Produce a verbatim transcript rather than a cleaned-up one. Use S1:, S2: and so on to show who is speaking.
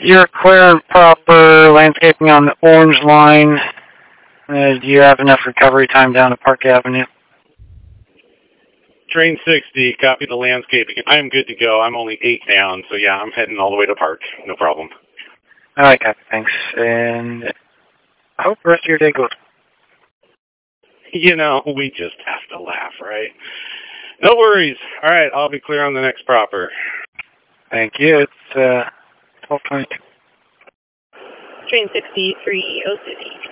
S1: You're clear and proper landscaping on the orange line. Uh, do you have enough recovery time down to Park Avenue?
S2: Train sixty, copy the landscaping. I'm good to go. I'm only eight down, so yeah, I'm heading all the way to Park. No problem.
S1: All right, copy. Thanks. And I hope the rest of your day goes.
S2: You know, we just have to laugh, right? No worries. All right, I'll be clear on the next proper.
S1: Thank you. It's uh, twelve twenty-two.
S3: Train sixty-three, O City.